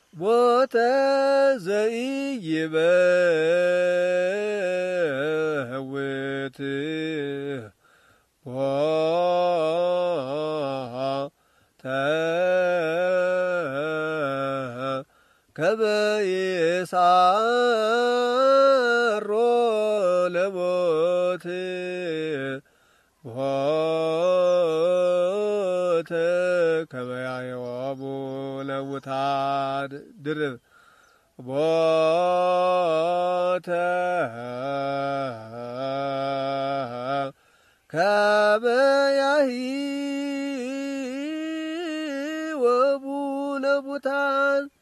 ቦተ ዘይበውት ቦተ ከበይሳሮ ለቦት ቦተ ከበያየዋቡ ለውታድ ድርብ ቦተ ከበያሂ ወቡ ለቡታን